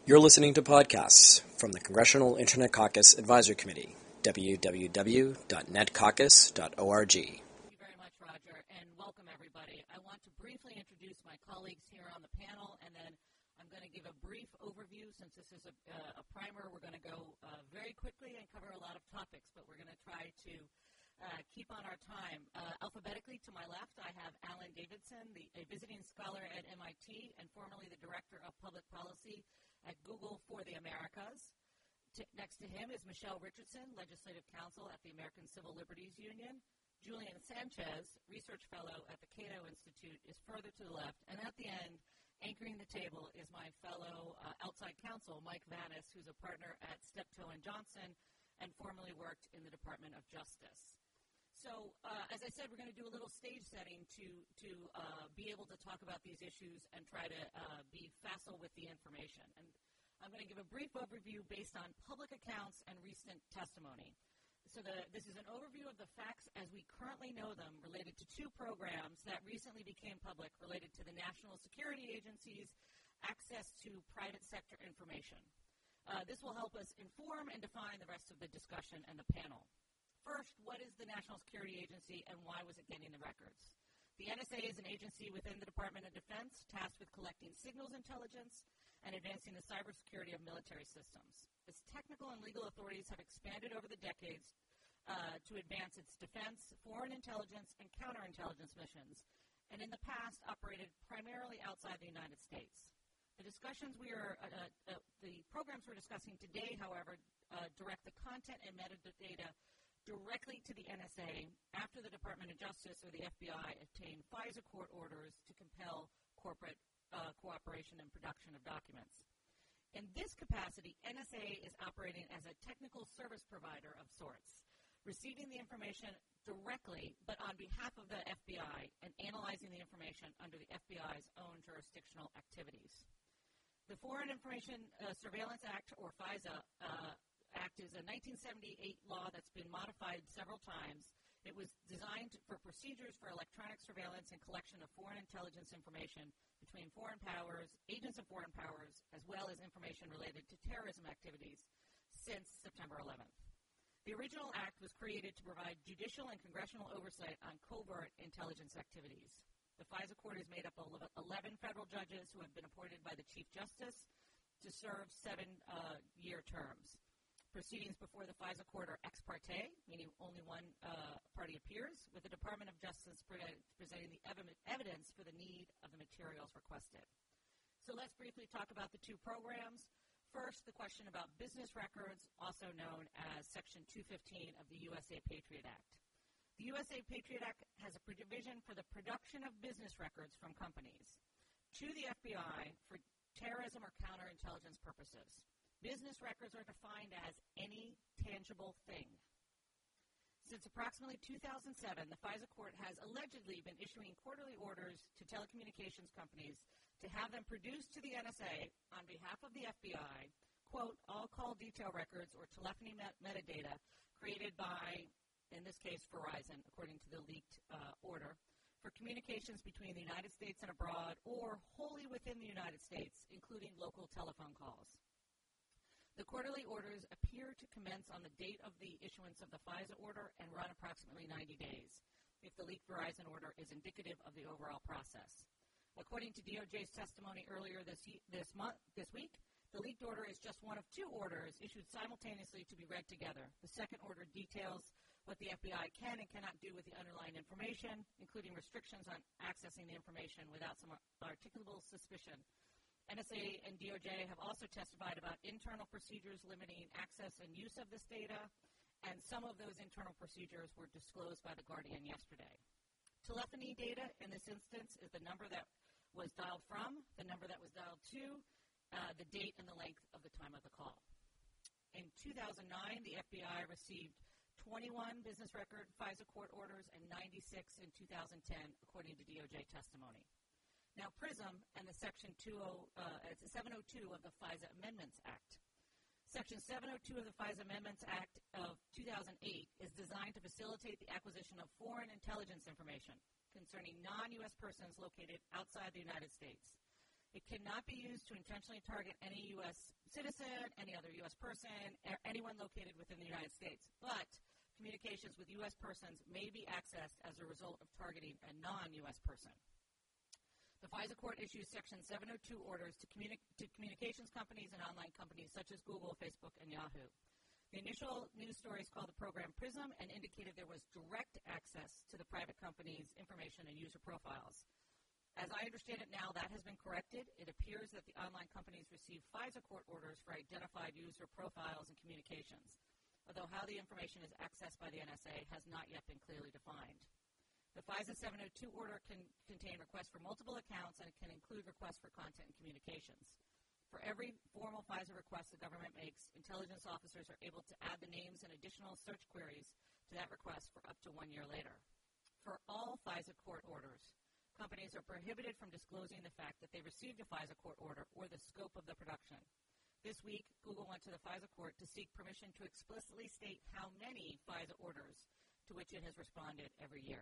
You're listening to podcasts from the Congressional Internet Caucus Advisory Committee, www.netcaucus.org. Thank you very much, Roger, and welcome everybody. I want to briefly introduce my colleagues here on the panel, and then I'm going to give a brief overview. Since this is a primer, we're going to go very quickly and cover a lot of topics, but we're going to try to keep on our time. Alphabetically, to my left, I have Alan Davidson, a visiting scholar at MIT and formerly the Director of Public Policy at Google for the Americas. Next to him is Michelle Richardson, Legislative Counsel at the American Civil Liberties Union. Julian Sanchez, Research Fellow at the Cato Institute, is further to the left. And at the end, anchoring the table, is my fellow outside counsel, Mike Vanis, who's a partner at Steptoe & Johnson and formerly worked in the Department of Justice. So, as I said, we're going to do a little stage setting to be able to talk about these issues and try to be facile with the information. And I'm going to give a brief overview based on public accounts and recent testimony. So this is an overview of the facts as we currently know them related to two programs that recently became public related to the National Security Agency's access to private sector information. This will help us inform and define the rest of the discussion and the panel. First, what is the National Security Agency and why was it getting the records? The NSA is an agency within the Department of Defense tasked with collecting signals intelligence and advancing the cybersecurity of military systems. Its technical and legal authorities have expanded over the decades to advance its defense, foreign intelligence, and counterintelligence missions, and in the past operated primarily outside the United States. The programs we're discussing today, however, direct the content and metadata directly to the NSA after the Department of Justice or the FBI obtained FISA court orders to compel corporate cooperation and production of documents. In this capacity, NSA is operating as a technical service provider of sorts, receiving the information directly but on behalf of the FBI and analyzing the information under the FBI's own jurisdictional activities. The Foreign Information Surveillance Act, or FISA, Act is a 1978 law that's been modified several times. It was designed for procedures for electronic surveillance and collection of foreign intelligence information between foreign powers, agents of foreign powers, as well as information related to terrorism activities since September 11th. The original act was created to provide judicial and congressional oversight on covert intelligence activities. The FISA court is made up of 11 federal judges who have been appointed by the Chief Justice to serve 7-year terms. Proceedings before the FISA court are ex parte, meaning only one party appears, with the Department of Justice presenting the evidence for the need of the materials requested. So let's briefly talk about the two programs. First, the question about business records, also known as Section 215 of the USA Patriot Act. The USA Patriot Act has a provision for the production of business records from companies to the FBI for terrorism or counterintelligence purposes. Business records are defined as any tangible thing. Since approximately 2007, the FISA court has allegedly been issuing quarterly orders to telecommunications companies to have them produce to the NSA on behalf of the FBI, quote, all call detail records or telephony metadata created by, in this case, Verizon, according to the leaked order, for communications between the United States and abroad or wholly within the United States, including local telephone calls. The quarterly orders appear to commence on the date of the issuance of the FISA order and run approximately 90 days, if the leaked Verizon order is indicative of the overall process. According to DOJ's testimony earlier this week, the leaked order is just one of two orders issued simultaneously to be read together. The second order details what the FBI can and cannot do with the underlying information, including restrictions on accessing the information without some articulable suspicion. NSA and DOJ have also testified about internal procedures limiting access and use of this data, and some of those internal procedures were disclosed by The Guardian yesterday. Telephony data in this instance is the number that was dialed from, the number that was dialed to, the date and the length of the time of the call. In 2009, the FBI received 21 business record FISA court orders and 96 in 2010, according to DOJ testimony. Now, PRISM and the Section 702 of the FISA Amendments Act. Section 702 of the FISA Amendments Act of 2008 is designed to facilitate the acquisition of foreign intelligence information concerning non-U.S. persons located outside the United States. It cannot be used to intentionally target any U.S. citizen, any other U.S. person, or anyone located within the United States. But communications with U.S. persons may be accessed as a result of targeting a non-U.S. person. The FISA Court issues Section 702 orders to communications companies and online companies such as Google, Facebook, and Yahoo. The initial news stories called the program PRISM and indicated there was direct access to the private company's information and user profiles. As I understand it now, that has been corrected. It appears that the online companies received FISA court orders for identified user profiles and communications, although how the information is accessed by the NSA has not yet been clearly defined. The FISA 702 order can contain requests for multiple accounts, and it can include requests for content and communications. For every formal FISA request the government makes, intelligence officers are able to add the names and additional search queries to that request for up to 1 year later. For all FISA court orders, companies are prohibited from disclosing the fact that they received a FISA court order or the scope of the production. This week, Google went to the FISA court to seek permission to explicitly state how many FISA orders to which it has responded every year.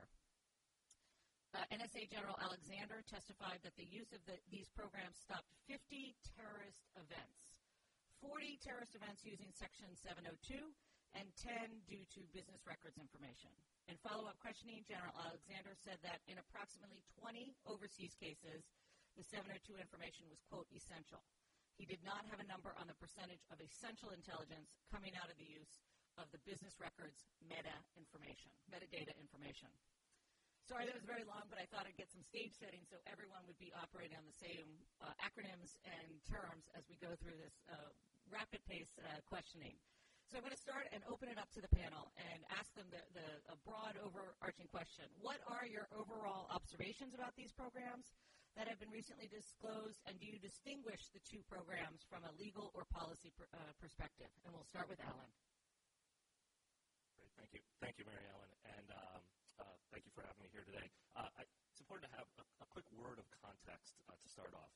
NSA General Alexander testified that the use of these programs stopped 50 terrorist events, 40 terrorist events using Section 702, and 10 due to business records information. In follow-up questioning, General Alexander said that in approximately 20 overseas cases, the 702 information was, quote, essential. He did not have a number on the percentage of essential intelligence coming out of the use of the business records metadata information. Sorry, that was very long, but I thought I'd get some stage setting so everyone would be operating on the same acronyms and terms as we go through this rapid pace questioning. So I'm going to start and open it up to the panel and ask them a broad overarching question. What are your overall observations about these programs that have been recently disclosed, and do you distinguish the two programs from a legal or policy perspective? And we'll start with Alan. Great, thank you. Thank you, Mary Ellen, and thank you for having me here today. It's important to have a quick word of context to start off.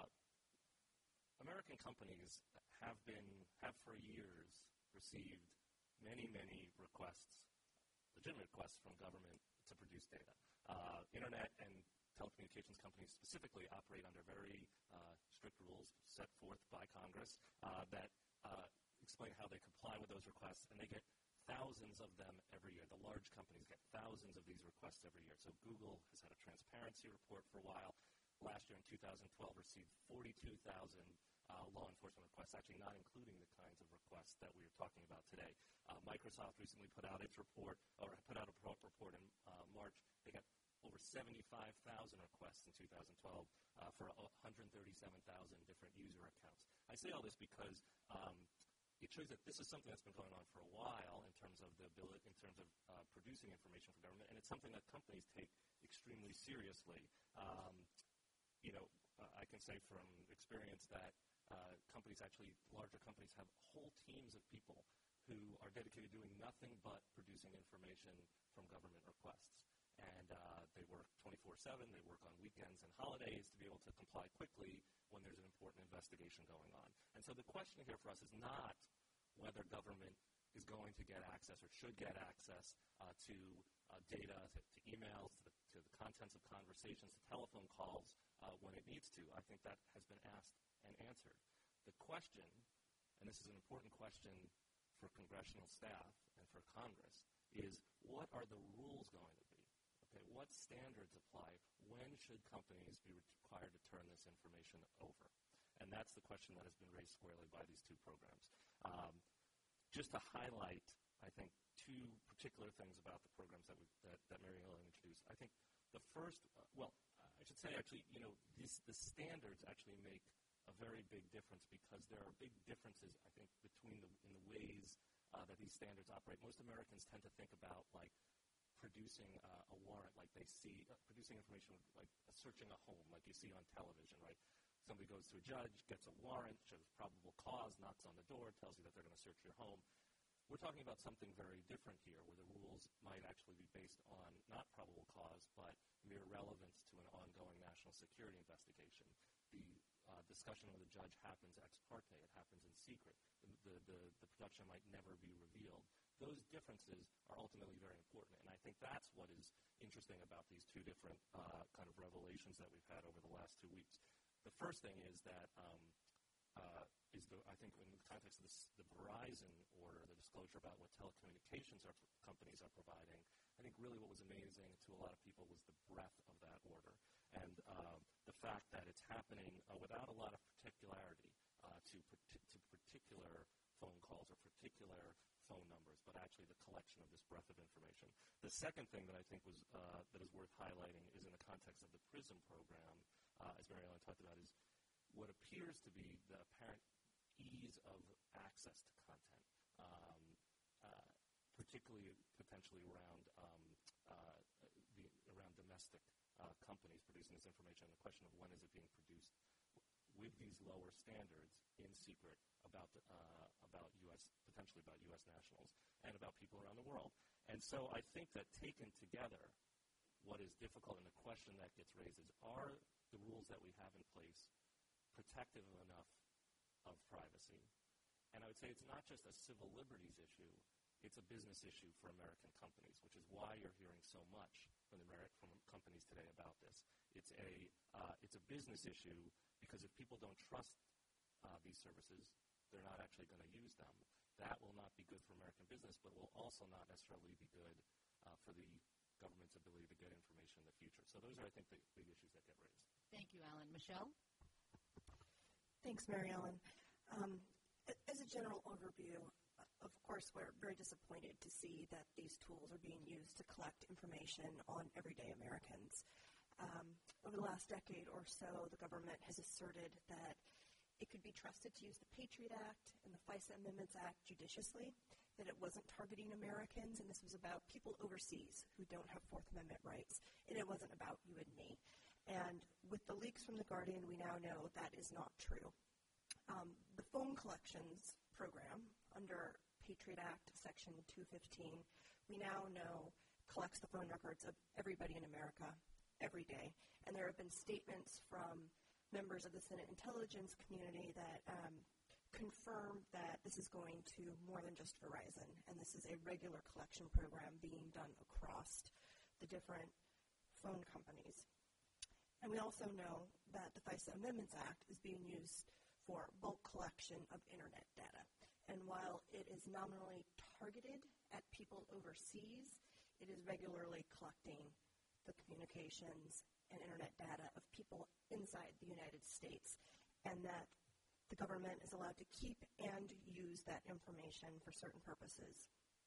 American companies have for years received many requests, legitimate requests from government to produce data. Internet and telecommunications companies specifically operate under very strict rules set forth by Congress that explain how they comply with those requests, and they get thousands of them every year. The large companies get thousands of these requests every year. So Google has had a transparency report for a while. Last year in 2012 received 42,000 law enforcement requests, actually not including the kinds of requests that we are talking about today. Microsoft recently put out its report, or put out a report in March. They got over 75,000 requests in 2012 for 137,000 different user accounts. I say all this because it shows that this is something that's been going on for a while in terms of producing information for government, and it's something that companies take extremely seriously. I can say from experience that larger companies have whole teams of people who are dedicated to doing nothing but producing information from government requests. And they work 24/7, they work on weekends and holidays to be able to comply quickly when there's an important investigation going on. And so the question here for us is not whether government is going to get access or should get access to data, to emails, to the contents of conversations, to telephone calls when it needs to. I think that has been asked and answered. The question, and this is an important question for congressional staff and for Congress, is what are the rules going to be? Okay, what standards apply? When should companies be required to turn this information over? And that's the question that has been raised squarely by these two programs. Just to highlight, I think, two particular things about the programs that Mary Ellen introduced. I think the first, I should say actually, the standards actually make a very big difference because there are big differences, I think, in the ways that these standards operate. Most Americans tend to think about producing a warrant, like they see producing information like searching a home, like you see on television, right? Somebody goes to a judge, gets a warrant, shows probable cause, knocks on the door, tells you that they're going to search your home. We're talking about something very different here, where the rules might actually be based on not probable cause, but mere relevance to an ongoing national security investigation. The discussion with the judge happens ex parte. It happens in secret. The production might never be revealed. Those differences are ultimately very important, and I think that's what is interesting about these two different kind of revelations that we've had over the last 2 weeks. The first thing is that I think in the context of the Verizon order, the disclosure about what telecommunications companies are providing, I think really what was amazing to a lot of people was the breadth of that order and the fact that it's happening without a lot of particularity to particular phone calls or particular phone numbers, but actually the collection of this breadth of information. The second thing that I think was that is worth highlighting is in the context of the PRISM program, as Mary Ellen talked about, is what appears to be the apparent ease of access to content, particularly potentially around around domestic companies producing this information. The question of when is it being produced with these lower standards in secret about U.S. potentially about U.S. nationals and about people around the world. And so I think that taken together, what is difficult and the question that gets raised is, are the rules that we have in place protective enough of privacy? And I would say it's not just a civil liberties issue, it's a business issue for American companies, which is why you're hearing so much from companies today about this. It's a business issue because if people don't trust these services, they're not actually going to use them. That will not be good for American business, but will also not necessarily be good for the government's ability to get information in the future. So those are, I think, the big issues that get raised. Thank you, Alan. Michelle? Thanks, Mary Ellen. As a general overview, of course, we're very disappointed to see that these tools are being used to collect information on everyday Americans. Over the last decade or so, the government has asserted that it could be trusted to use the Patriot Act and the FISA Amendments Act judiciously, that it wasn't targeting Americans, and this was about people overseas who don't have Fourth Amendment rights, and it wasn't about you and me. And with the leaks from The Guardian, we now know that is not true. The phone collections program under Patriot Act Section 215, we now know collects the phone records of everybody in America every day. And there have been statements from members of the Senate intelligence community that confirm that this is going to more than just Verizon, and this is a regular collection program being done across the different phone companies. And we also know that the FISA Amendments Act is being used for bulk collection of Internet data. And while it is nominally targeted at people overseas, it is regularly collecting the communications and Internet data of people inside the United States, and that the government is allowed to keep and use that information for certain purposes.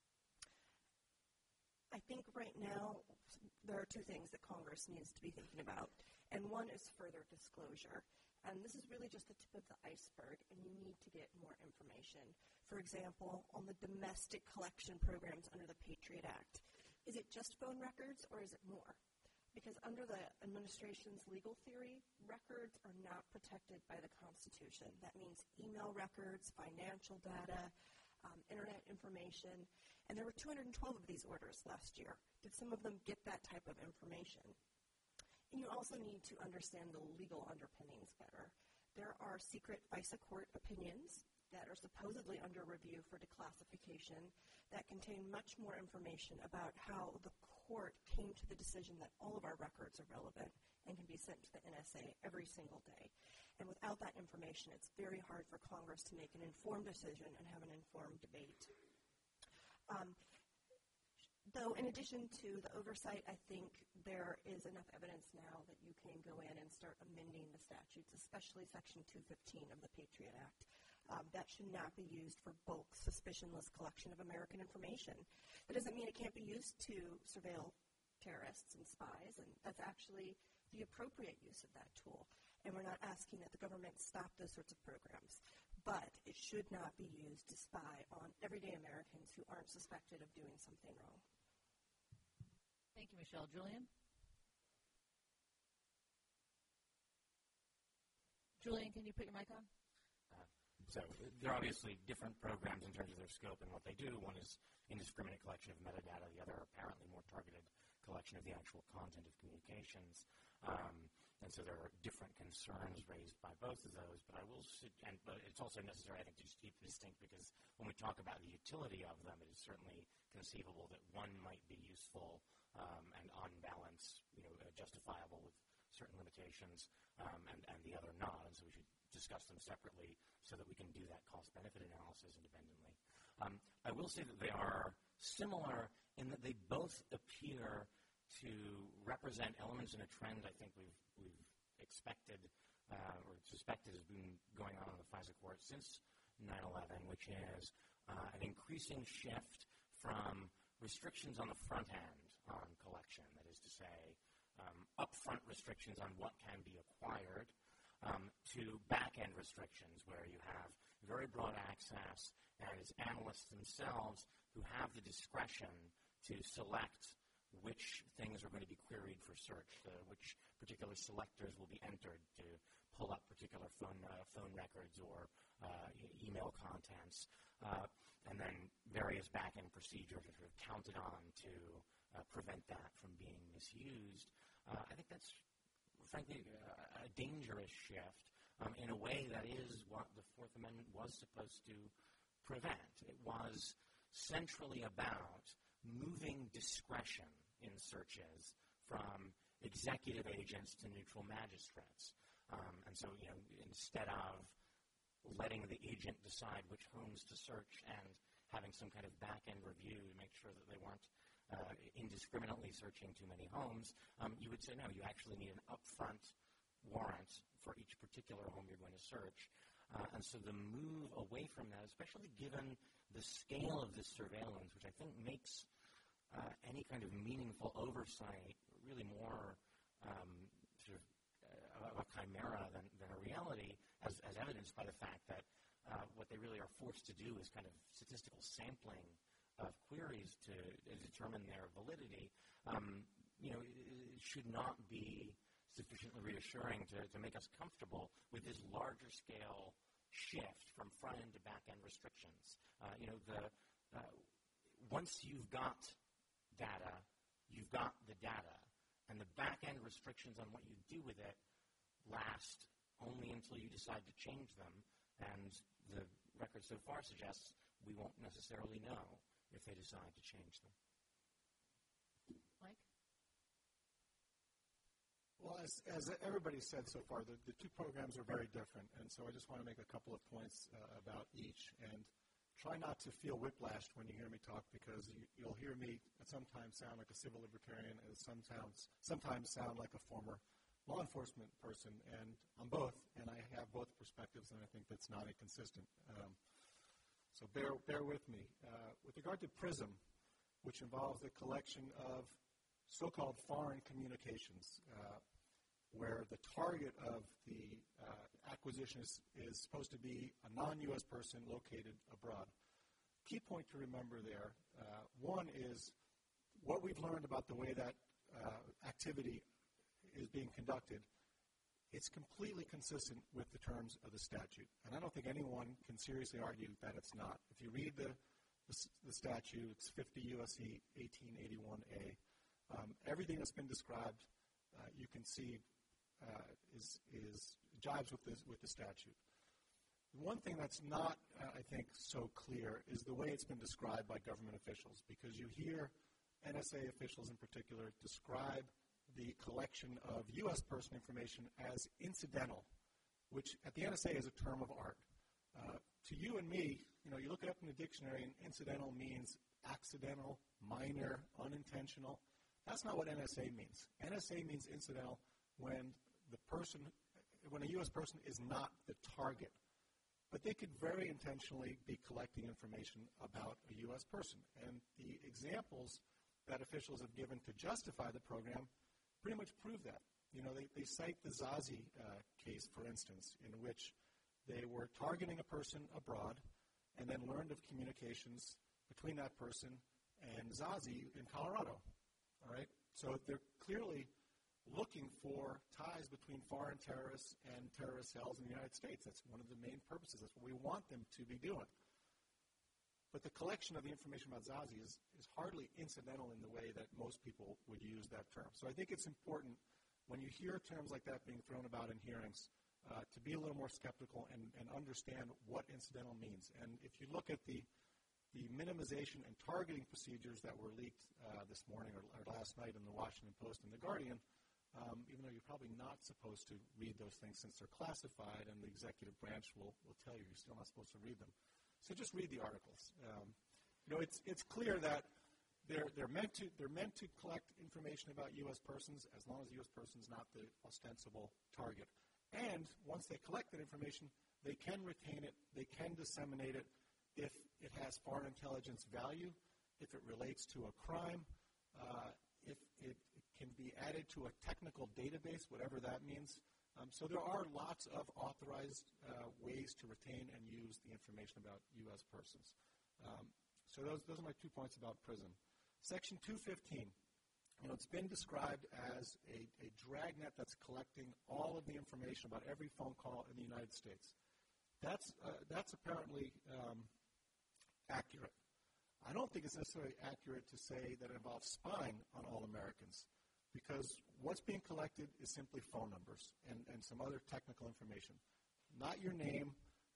I think right now there are two things that Congress needs to be thinking about, and one is further disclosure. And this is really just the tip of the iceberg, and you need to get more information. For example, on the domestic collection programs under the Patriot Act, is it just phone records or is it more? Because under the administration's legal theory, records are not protected by the Constitution. That means email records, financial data, Internet information, and there were 212 of these orders last year. Did some of them get that type of information? And you also need to understand the legal underpinnings better. There are secret FISA court opinions that are supposedly under review for declassification that contain much more information about how the court came to the decision that all of our records are relevant and can be sent to the NSA every single day. And without that information, it's very hard for Congress to make an informed decision and have an informed debate. Though in addition to the oversight, I think there is enough evidence now that you can go in and start amending the statutes, especially Section 215 of the Patriot Act. That should not be used for bulk, suspicionless collection of American information. That doesn't mean it can't be used to surveil terrorists and spies, and that's actually the appropriate use of that tool. And we're not asking that the government stop those sorts of programs. But it should not be used to spy on everyday Americans who aren't suspected of doing something wrong. Thank you, Michelle. Julian? Julian, can you put your mic on? So there are obviously different programs in terms of their scope and what they do. One is indiscriminate collection of metadata. The other, apparently more targeted collection of the actual content of communications. And so there are different concerns raised by both of those. But but it's also necessary, I think, to keep distinct, because when we talk about the utility of them, it is certainly conceivable that one might be useful and on balance, justifiable with certain limitations and the other not, and so we should discuss them separately so that we can do that cost-benefit analysis independently. I will say that they are similar in that they both appear to represent elements in a trend I think we've expected or suspected has been going on in the FISA court since 9/11, which is an increasing shift from restrictions on the front end on collection, that is to say, upfront restrictions on what can be acquired, to back-end restrictions where you have very broad access and it's analysts themselves who have the discretion to select which things are going to be queried for search, which particular selectors will be entered to pull up particular phone records or email contents, and then various back-end procedures are sort of counted on to prevent that from being misused. I think that's, frankly, a dangerous shift in a way that is what the Fourth Amendment was supposed to prevent. It was centrally about moving discretion in searches from executive agents to neutral magistrates. And so, instead of letting the agent decide which homes to search and having some kind of back-end review to make sure that they weren't indiscriminately searching too many homes, you would say, no, you actually need an upfront warrant for each particular home you're going to search. And so the move away from that, especially given the scale of this surveillance, which I think makes any kind of meaningful oversight really more sort of a chimera than a reality, as evidenced by the fact that what they really are forced to do is kind of statistical sampling of queries to determine their validity. It should not be sufficiently reassuring to make us comfortable with this larger scale shift from front-end to back-end restrictions. Once you've got data, you've got the data, and the back-end restrictions on what you do with it last only until you decide to change them, and the record so far suggests we won't necessarily know if they decide to change them. Mike? Well, as everybody said so far, the two programs are very different, and so I just want to make a couple of points about each, and try not to feel whiplashed when you hear me talk, because you'll hear me at sometimes sound like a civil libertarian and sometimes sound like a former law enforcement person, and I'm both, and I have both perspectives, and I think that's not inconsistent. So bear with me. With regard to PRISM, which involves the collection of so-called foreign communications, where the target of the acquisition is supposed to be a non-U.S. person located abroad. Key point to remember there, one is what we've learned about the way that activity is being conducted. It's completely consistent with the terms of the statute, and I don't think anyone can seriously argue that it's not. If you read the statute, it's 50 U.S.C. 1881A. Everything that's been described, you can see, jives with the statute. One thing that's not, I think, so clear is the way it's been described by government officials, because you hear NSA officials in particular describe the collection of U.S. person information as incidental, which at the NSA is a term of art. To you and me, you look it up in the dictionary, and incidental means accidental, minor, unintentional. That's not what NSA means. NSA means incidental when a U.S. person is not the target. But they could very intentionally be collecting information about a U.S. person. And the examples that officials have given to justify the program pretty much prove that. They cite the Zazi case, for instance, in which they were targeting a person abroad and then learned of communications between that person and Zazi in Colorado. All right? So they're clearly looking for ties between foreign terrorists and terrorist cells in the United States. That's one of the main purposes. That's what we want them to be doing. But the collection of the information about Zazi is hardly incidental in the way that most people would use that term. So I think it's important when you hear terms like that being thrown about in hearings to be a little more skeptical and understand what incidental means. And if you look at the minimization and targeting procedures that were leaked this morning or last night in the Washington Post and The Guardian, even though you're probably not supposed to read those things since they're classified, and the executive branch will tell you you're still not supposed to read them. So just read the articles. It's clear that they're meant to collect information about U.S. persons as long as the U.S. person is not the ostensible target. And once they collect that information, they can retain it, they can disseminate it if it has foreign intelligence value, if it relates to a crime, if it can be added to a technical database, whatever that means. So there are lots of authorized ways to retain and use the information about U.S. persons. So those are my 2 points about PRISM. Section 215, it's been described as a dragnet that's collecting all of the information about every phone call in the United States. That's apparently accurate. I don't think it's necessarily accurate to say that it involves spying on all Americans, because what's being collected is simply phone numbers and some other technical information. Not your name,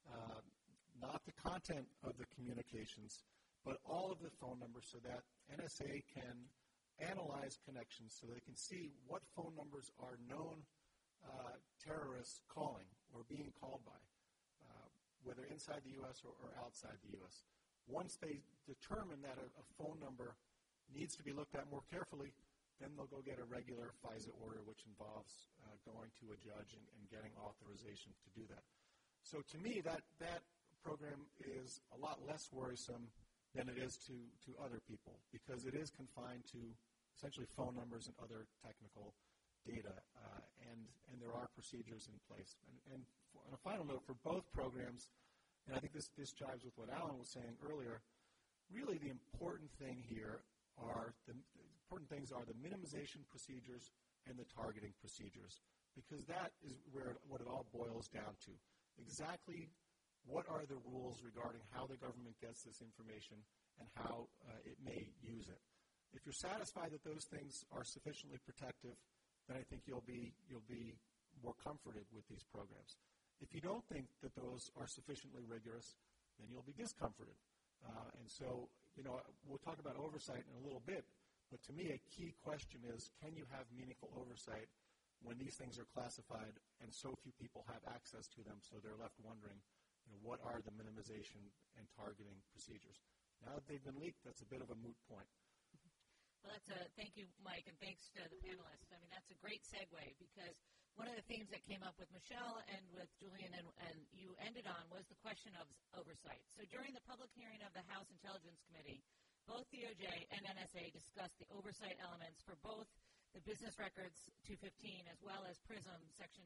not the content of the communications, but all of the phone numbers so that NSA can analyze connections so they can see what phone numbers are known terrorists calling or being called by, whether inside the U.S. or outside the U.S. Once they determine that a phone number needs to be looked at more carefully, then they'll go get a regular FISA order, which involves going to a judge and getting authorization to do that. So to me, that program is a lot less worrisome than it is to other people, because it is confined to essentially phone numbers and other technical data, and there are procedures in place. And on a final note, for both programs, and I think this jives with what Alan was saying earlier, really the important thing here are the minimization procedures and the targeting procedures, because that is what it all boils down to. Exactly what are the rules regarding how the government gets this information and how it may use it. If you're satisfied that those things are sufficiently protective, then I think you'll be more comforted with these programs. If you don't think that those are sufficiently rigorous, then you'll be discomforted. And so, we'll talk about oversight in a little bit, but to me a key question is, can you have meaningful oversight when these things are classified and so few people have access to them, so they're left wondering, what are the minimization and targeting procedures? Now that they've been leaked, that's a bit of a moot point. Well, thank you, Mike, and thanks to the panelists. I mean, that's a great segue, because one of the themes that came up with Michelle and with Julian and you ended on was the question of oversight. So during the public hearing of the House Intelligence Committee, both DOJ and NSA discussed the oversight elements for both the Business Records 215 as well as PRISM Section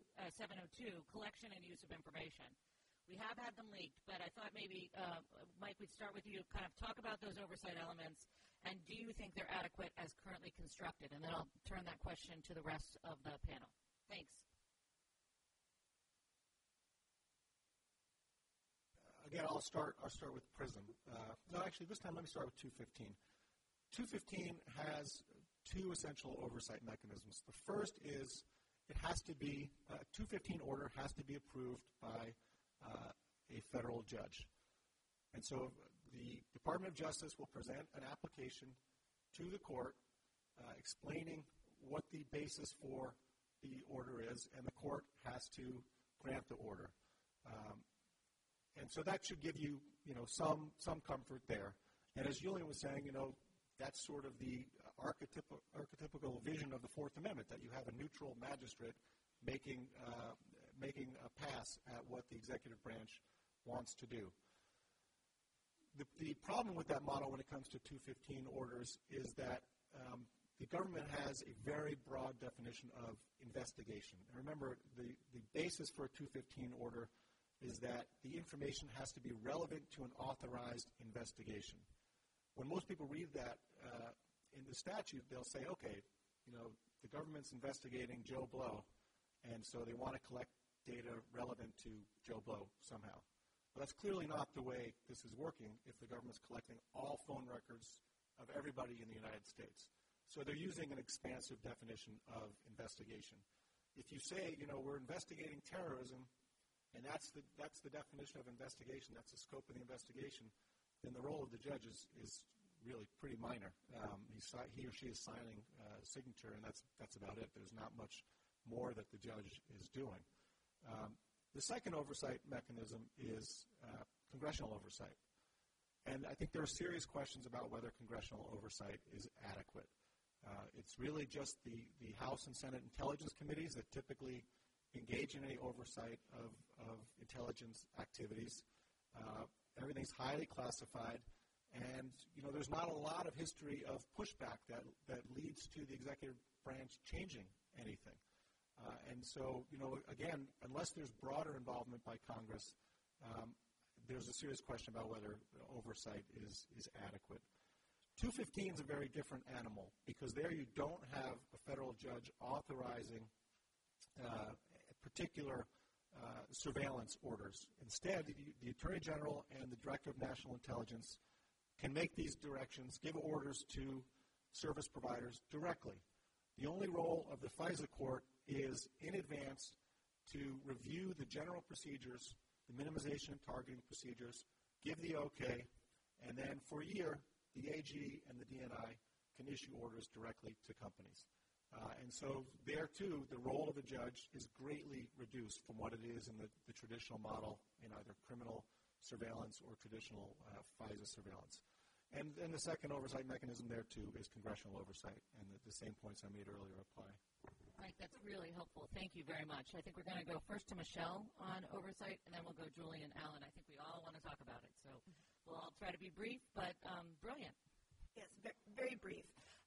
702, collection and use of information. We have had them leaked, but I thought maybe, Mike, we'd start with you, kind of talk about those oversight elements, and do you think they're adequate as currently constructed? And then I'll turn that question to the rest of the panel. Thanks. Again, I'll start with PRISM. No, actually, this time let me start with 215. 215 has two essential oversight mechanisms. The first is it has to be, 215 order has to be approved by a federal judge. And so the Department of Justice will present an application to the court explaining what the basis for the order is, and the court has to grant the order. And so that should give you, some comfort there. And as Julian was saying, that's sort of the archetypical vision of the Fourth Amendment, that you have a neutral magistrate making a pass at what the executive branch wants to do. The problem with that model when it comes to 215 orders is that the government has a very broad definition of investigation. And remember, the basis for a 215 order is that the information has to be relevant to an authorized investigation. When most people read that in the statute, they'll say, okay, the government's investigating Joe Blow, and so they want to collect data relevant to Joe Blow somehow. But that's clearly not the way this is working if the government's collecting all phone records of everybody in the United States. So they're using an expansive definition of investigation. If you say, we're investigating terrorism, and that's the definition of investigation, that's the scope of the investigation, then the role of the judge is really pretty minor. He or she is signing a signature, and that's about it. There's not much more that the judge is doing. The second oversight mechanism is congressional oversight. And I think there are serious questions about whether congressional oversight is adequate. It's really just the House and Senate Intelligence Committees that typically engage in any oversight of intelligence activities. Everything's highly classified, and there's not a lot of history of pushback that leads to the executive branch changing anything. And so, again, unless there's broader involvement by Congress, there's a serious question about whether oversight is adequate. 215 is a very different animal because there you don't have a federal judge authorizing particular surveillance orders. Instead, the Attorney General and the Director of National Intelligence can make these directions, give orders to service providers directly. The only role of the FISA court is in advance to review the general procedures, the minimization and targeting procedures, give the okay, and then for a year, the AG and the DNI can issue orders directly to companies. And so there, too, the role of a judge is greatly reduced from what it is in the traditional model in either criminal surveillance or traditional FISA surveillance. And the second oversight mechanism there, too, is congressional oversight, and the same points I made earlier apply. Right, that's really helpful. Thank you very much. I think we're going to go first to Michelle on oversight, and then we'll go Julie and Alan. I think we all want to talk about it, so we'll all try to be brief, but brilliant. Yes, very brief.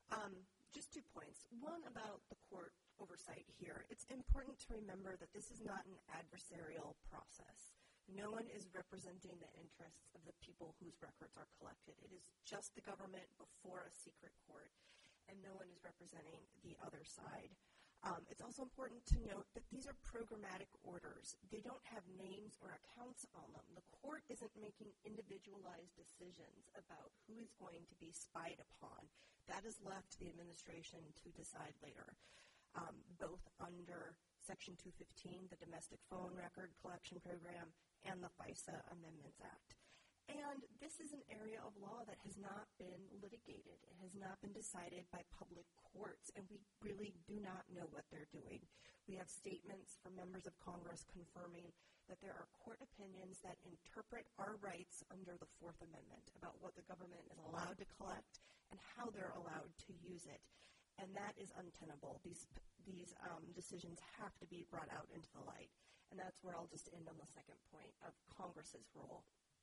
Just 2 points. One about the court oversight here. It's important to remember that this is not an adversarial process. No one is representing the interests of the people whose records are collected. It is just the government before a secret court, and no one is representing the other side. It's also important to note that these are programmatic orders. They don't have names or accounts on them. The court isn't making individualized decisions about who is going to be spied upon. That is left to the administration to decide later, both under Section 215, the Domestic Phone Record Collection Program, and the FISA Amendments Act. And this is an area of law that has not been litigated. It has not been decided by public courts, and we really do not know what they're doing. We have statements from members of Congress confirming that there are court opinions that interpret our rights under the Fourth Amendment about what the government is allowed to collect and how they're allowed to use it. And that is untenable. These decisions have to be brought out into the light. And that's where I'll just end on the second point of Congress's role.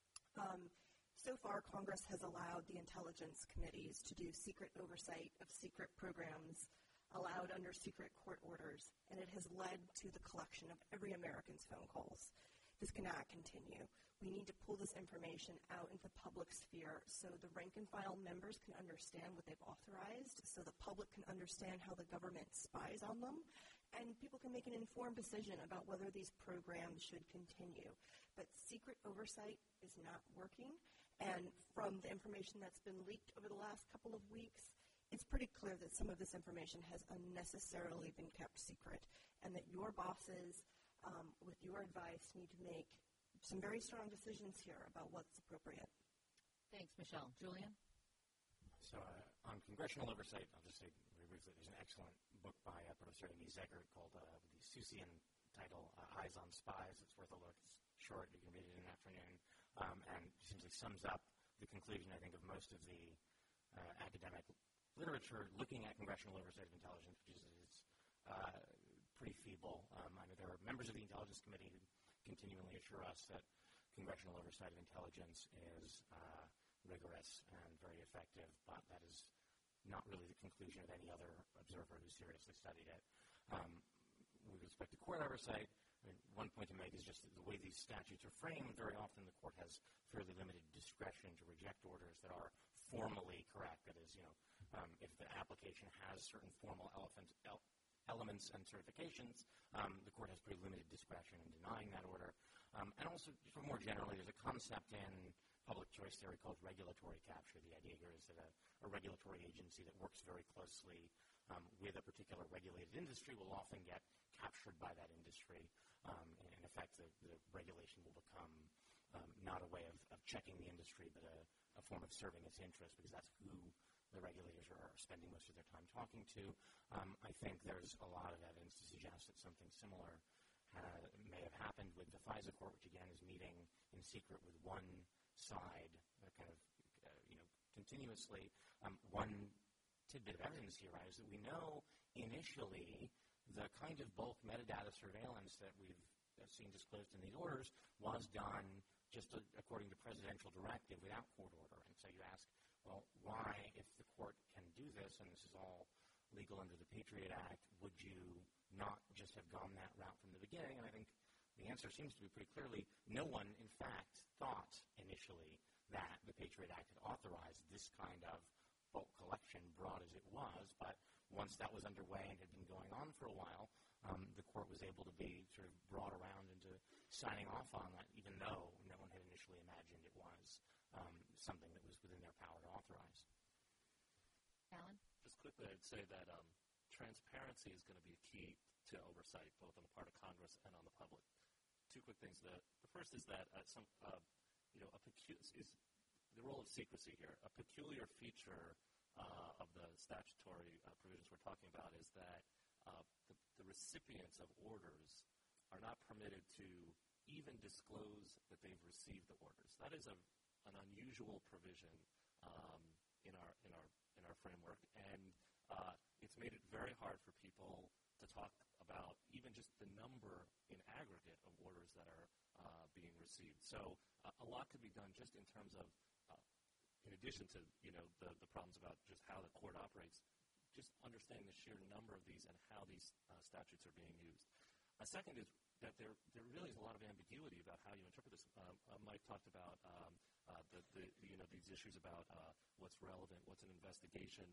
So far, Congress has allowed the intelligence committees to do secret oversight of secret programs allowed under secret court orders, and it has led to the collection of every American's phone calls. This cannot continue. We need to pull this information out into the public sphere so the rank-and-file members can understand what they've authorized, so the public can understand how the government spies on them, and people can make an informed decision about whether these programs should continue. But secret oversight is not working, and from the information that's been leaked over the last couple of weeks, it's pretty clear that some of this information has unnecessarily been kept secret, and that your bosses, with your advice, need to make some very strong decisions here about what's appropriate. Thanks, Michelle. Julian? So on congressional oversight, I'll just say very briefly, there's an excellent book by Professor Amy Zegert called the Seussian title, Eyes on Spies. It's worth a look. It's short. You can read it in an afternoon. And essentially sums up the conclusion, I think, of most of the academic literature looking at congressional oversight of intelligence, which is pretty feeble. I know there are members of the Intelligence Committee who continually assure us that congressional oversight of intelligence is rigorous and very effective, but that is not really the conclusion of any other observer who seriously studied it. With respect to court oversight, one point to make is just the way these statutes are framed. Very often the court has fairly limited discretion to reject orders that are formally correct. That is, if the application has certain formal elements and certifications, the court has pretty limited discretion in denying that order. And also, for more generally, there's a concept in public choice theory called regulatory capture. The idea here is that a regulatory agency that works very closely with a particular regulated industry will often get captured by that industry. In effect, the regulation will become not a way of checking the industry, but a form of serving its interest, because that's who the regulators are spending most of their time talking to. I think there's a lot of evidence to suggest that something similar may have happened with the FISA court, which again is meeting in secret with one side, continuously. One tidbit of evidence here, right, is that we know initially the kind of bulk metadata surveillance that we've seen disclosed in these orders was done just according to presidential directive without court order. And so you ask, well, why, if the court can do this and this is all legal under the Patriot Act, would you not just have gone that route from the beginning? And I think the answer seems to be pretty clearly no one, in fact, thought initially that the Patriot Act had authorized this kind of bulk collection, broad as it was, but once that was underway and had been going on for a while, the court was able to be sort of brought around into signing off on that, even though no one had initially imagined it was something that was within their power to authorize. Alan? Just quickly, I'd say that transparency is going to be key to oversight, both on the part of Congress and on the public. Two quick things. The first is that the role of secrecy here. A peculiar feature of the statutory provisions we're talking about is that the recipients of orders are not permitted to even disclose that they've received the orders. That is an unusual provision in our framework, and it's made it very hard for people to talk about even just the number in aggregate of orders that are being received. So a lot could be done just in terms of, in addition to the problems about just how the court operates, just understanding the sheer number of these and how these statutes are being used. A second is that there really is a lot of ambiguity about how you interpret this. Mike talked about these issues about what's relevant, what's an investigation.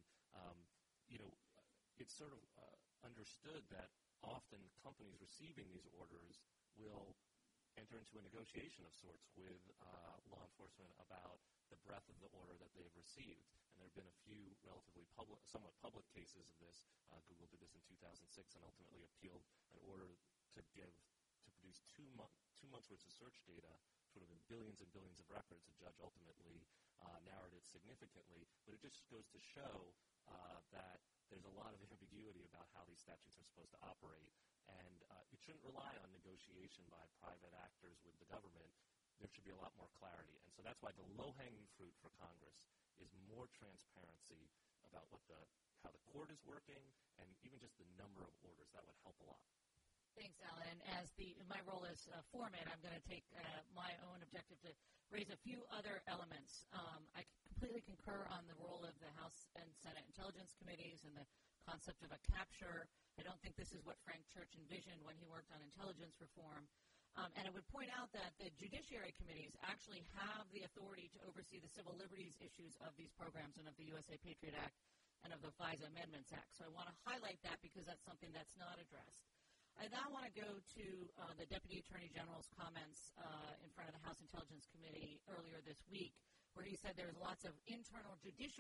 It's sort of understood that often companies receiving these orders will enter into a negotiation of sorts with law enforcement about the breadth of the order that they've received. And there have been a few relatively somewhat public cases of this. Google did this in 2006 and ultimately appealed an order to produce two months worth of search data, sort of in billions and billions of records. The judge ultimately narrowed it significantly. But it just goes to show that there's a lot of ambiguity about how these statutes are supposed to operate. And it shouldn't rely on negotiation by private actors with the government. There should be a lot more clarity. And so that's why the low-hanging fruit for Congress is more transparency about how the court is working and even just the number of orders. That would help a lot. Thanks, Alan. And as my role as foreman, I'm going to take my own objective to raise a few other elements. I completely concur on the role of the House and Senate Intelligence Committees and the concept of a capture. I don't think this is what Frank Church envisioned when he worked on intelligence reform. And I would point out that the judiciary committees actually have the authority to oversee the civil liberties issues of these programs and of the USA Patriot Act and of the FISA Amendments Act. So I want to highlight that because that's something that's not addressed. I now want to go to the Deputy Attorney General's comments in front of the House Intelligence Committee earlier this week, where he said there's lots of internal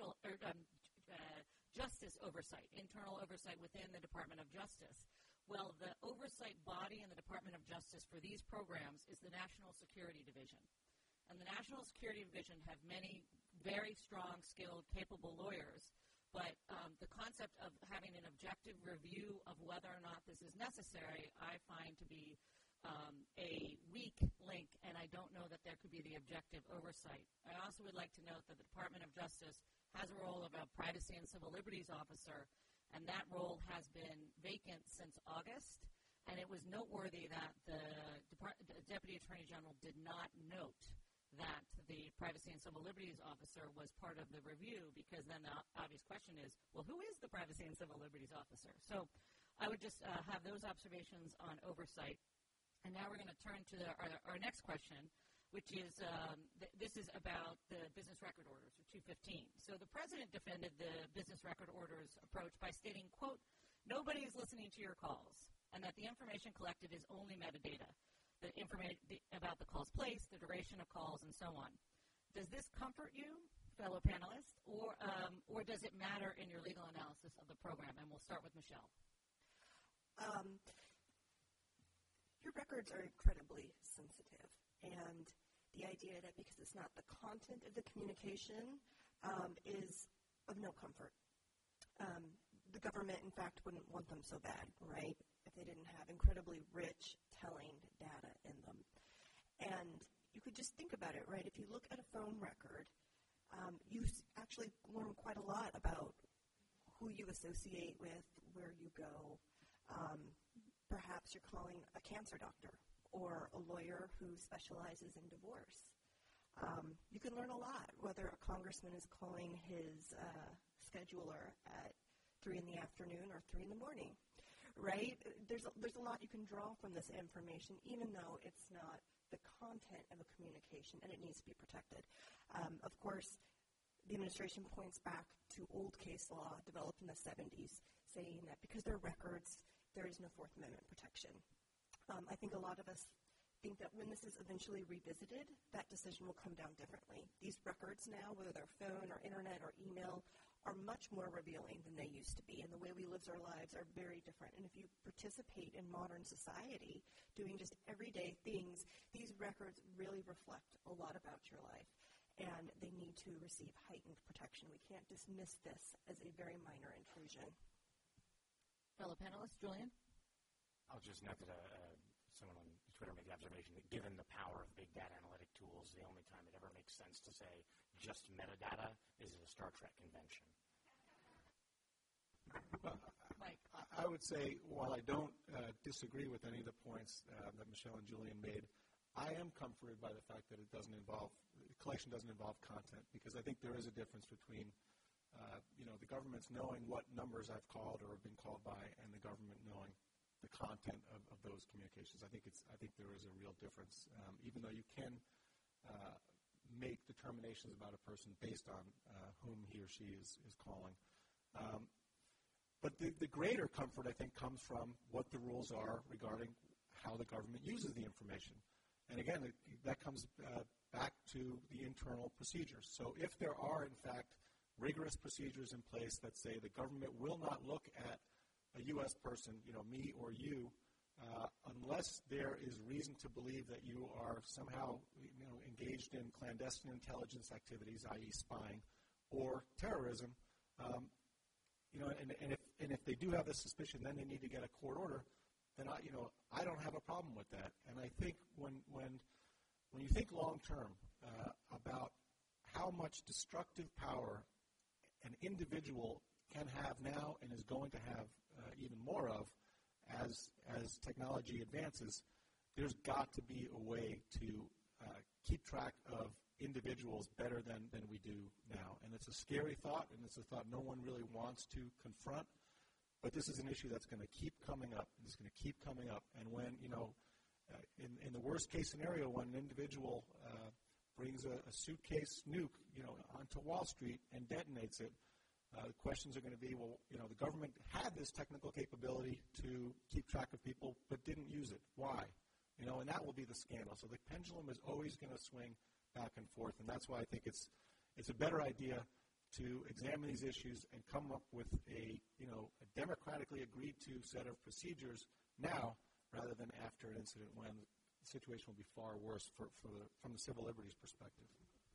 justice oversight, internal oversight within the Department of Justice. Well, the oversight body in the Department of Justice for these programs is the National Security Division. And the National Security Division have many very strong, skilled, capable lawyers. But the concept of having an objective review of whether or not this is necessary, I find to be a weak link, and I don't know that there could be the objective oversight. I also would like to note that the Department of Justice has a role of a privacy and civil liberties officer, and that role has been vacant since August. And it was noteworthy that the Deputy Attorney General did not note that the Privacy and Civil Liberties Officer was part of the review, because then the obvious question is, well, who is the Privacy and Civil Liberties Officer? So I would just have those observations on oversight. And now we're going to turn to our next question, which is this is about the business record orders, or 215. So the President defended the business record orders approach by stating, quote, "Nobody is listening to your calls, and that the information collected is only metadata. The information about the call's place, the duration of calls, and so on." Does this comfort you, fellow panelists, or does it matter in your legal analysis of the program? And we'll start with Michelle. Your records are incredibly sensitive, and the idea that because it's not the content of the communication is of no comfort. The government, in fact, wouldn't want them so bad, right, if they didn't have incredibly rich, telling data in them. And you could just think about it, right? If you look at a phone record, you actually learn quite a lot about who you associate with, where you go. Perhaps you're calling a cancer doctor or a lawyer who specializes in divorce. You can learn a lot, whether a congressman is calling his scheduler at 3 in the afternoon or 3 in the morning, right? There's a lot you can draw from this information, even though it's not the content of a communication, and it needs to be protected. Of course, the administration points back to old case law developed in the 70s, saying that because they're records, there is no Fourth Amendment protection. I think a lot of us think that when this is eventually revisited, that decision will come down differently. These records now, whether they're phone or internet or email, are much more revealing than they used to be, and the way we live our lives are very different. And if you participate in modern society, doing just everyday things, these records really reflect a lot about your life, and they need to receive heightened protection. We can't dismiss this as a very minor intrusion. Fellow panelists, Julian? I'll just note that someone on Twitter made the observation that given the power of big data analytic tools, the only time it ever makes sense to say just metadata is at a Star Trek convention. Mike? I would say, while I don't disagree with any of the points that Michelle and Julian made, I am comforted by the fact that the collection doesn't involve content, because I think there is a difference between the government's knowing what numbers I've called or have been called by, and the government knowing the content of those communications. I think there is a real difference, even though you can make determinations about a person based on whom he or she is calling. But the greater comfort, I think, comes from what the rules are regarding how the government uses the information. And again, that comes back to the internal procedures. So if there are, in fact, rigorous procedures in place that say the government will not look at a U.S. person, me or you, unless there is reason to believe that you are somehow engaged in clandestine intelligence activities, i.e. spying, or terrorism, and if they do have this suspicion, then they need to get a court order, then I don't have a problem with that. And I think when you think long term about how much destructive power an individual can have now and is going to have even more of as technology advances, there's got to be a way to keep track of individuals better than we do now. And it's a scary thought, and it's a thought no one really wants to confront. But this is an issue that's going to keep coming up. It's going to keep coming up. And when, in the worst case scenario, when an individual brings a suitcase nuke, onto Wall Street and detonates it, the questions are going to be, the government had this technical capability to keep track of people but didn't use it. Why? And that will be the scandal. So the pendulum is always going to swing back and forth, and that's why I think it's a better idea to examine these issues and come up with a democratically agreed to set of procedures now rather than after an incident when the situation will be far worse from the civil liberties perspective.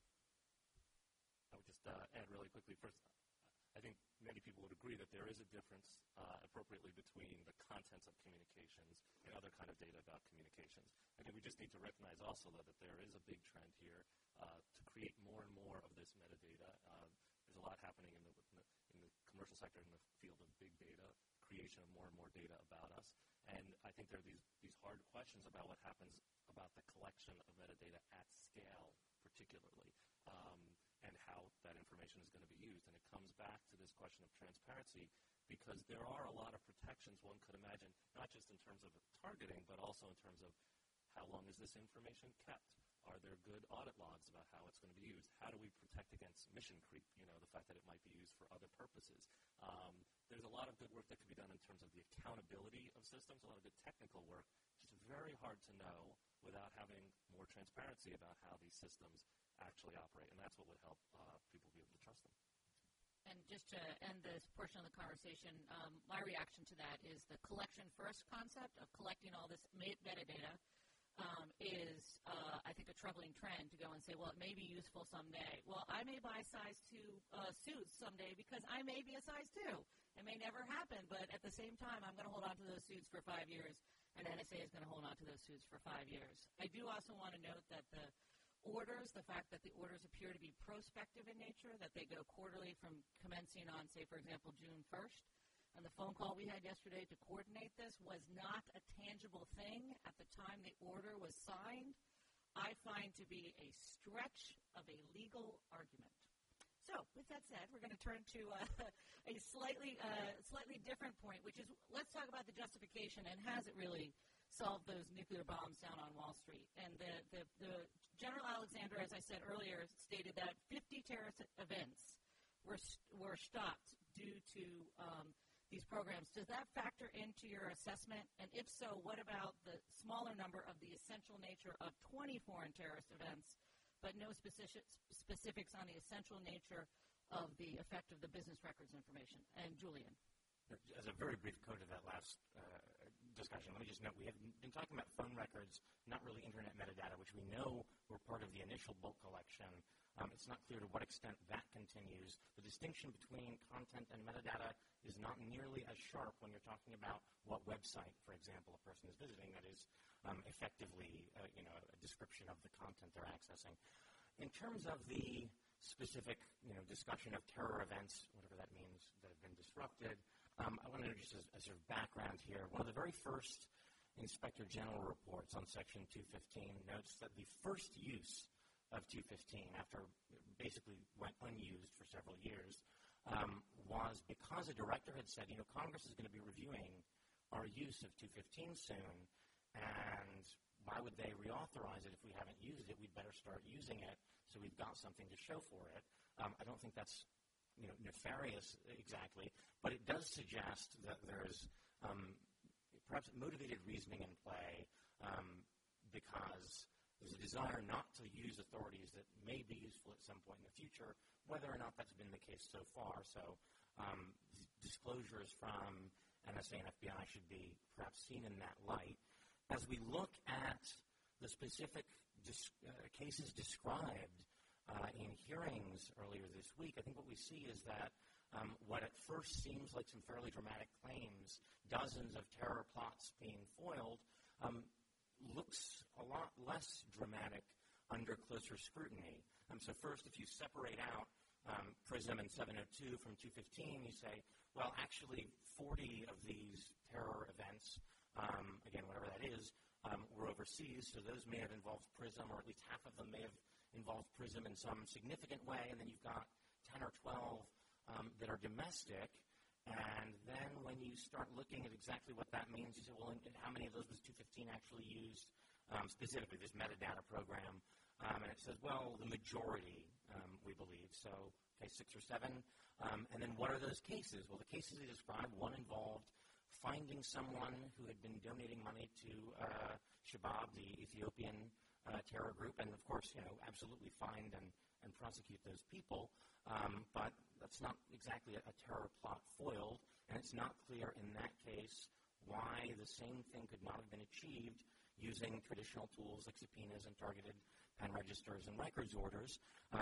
I would just add really quickly. First, I think many people would agree that there is a difference appropriately between the contents of communications and other kind of data about communications. I think we just need to recognize also, though, that there is a big trend here to create more and more of this metadata. There's a lot happening in the commercial sector in the field of big data, creation of more and more data about us. And I think there are these hard questions about what happens about the collection of metadata at scale, particularly, and how that information is going to be used. And it comes back to this question of transparency, because there are a lot of protections one could imagine, not just in terms of targeting, but also in terms of how long is this information kept? Are there good audit logs about how it's going to be used? How do we protect against mission creep, the fact that it might be used for other purposes? There's a lot of good work that can be done in terms of the accountability of systems, a lot of good technical work. It's just very hard to know without having more transparency about how these systems actually operate, and that's what would help people be able to trust them. And just to end this portion of the conversation, my reaction to that is the collection first concept of collecting all this metadata is, I think, a troubling trend to go and say, well, it may be useful someday. Well, I may buy size 2 suits someday because I may be a size 2. It may never happen, but at the same time, I'm going to hold on to those suits for 5 years, and NSA is going to hold on to those suits for 5 years. I do also want to note that the fact that the orders appear to be prospective in nature, that they go quarterly from commencing on, say, for example, June 1st, and the phone call we had yesterday to coordinate this was not a tangible thing at the time the order was signed, I find to be a stretch of a legal argument. So, with that said, we're going to turn to a slightly different point, which is, let's talk about the justification and has it really solved those nuclear bombs down on Wall Street. And the General Alexander, as I said earlier, stated that 50 terrorist events were stopped due to these programs. Does that factor into your assessment? And if so, what about the smaller number of the essential nature of 20 foreign terrorist events, but no specifics on the essential nature of the effect of the business records information? And Julian. As a very brief code of that last discussion, let me just note we have been talking about phone records, not really internet metadata, which we know were part of the initial bulk collection. It's not clear to what extent that continues. The distinction between content and metadata is not nearly as sharp when you're talking about what website, for example, a person is visiting that is effectively a description of the content they're accessing. In terms of the specific discussion of terror events, whatever that means, that have been disrupted, I want to introduce a sort of background here. One of the very first Inspector General reports on Section 215 notes that the first use of 215, after it basically went unused for several years, was because a director had said, Congress is going to be reviewing our use of 215 soon, and why would they reauthorize it if we haven't used it? We'd better start using it so we've got something to show for it. I don't think that's nefarious exactly, but it does suggest that there's perhaps motivated reasoning in play because there's a desire not to use authorities that may be useful at some point in the future, whether or not that's been the case so far. So disclosures from NSA and FBI should be perhaps seen in that light. As we look at the specific cases described in hearings earlier this week, I think what we see is that what at first seems like some fairly dramatic claims, dozens of terror plots being foiled, looks a lot less dramatic under closer scrutiny. So first, if you separate out PRISM and 702 from 215, you say, well, actually 40 of these terror events, again, whatever that is, were overseas, so those may have involved PRISM, or at least half of them may have involved PRISM in some significant way, and then you've got 10 or 12 that are domestic, and then when you start looking at exactly what that means, you say, well, how many of those was 215 actually used, specifically this metadata program, and it says, well, the majority, we believe, so, okay, 6 or 7, and then what are those cases? Well, the cases they described, one involved finding someone who had been donating money to Shabab, the Ethiopian terror group, and of course, absolutely find and prosecute those people, but that's not exactly a terror plot foiled, and it's not clear in that case why the same thing could not have been achieved using traditional tools like subpoenas and targeted pen registers and records orders.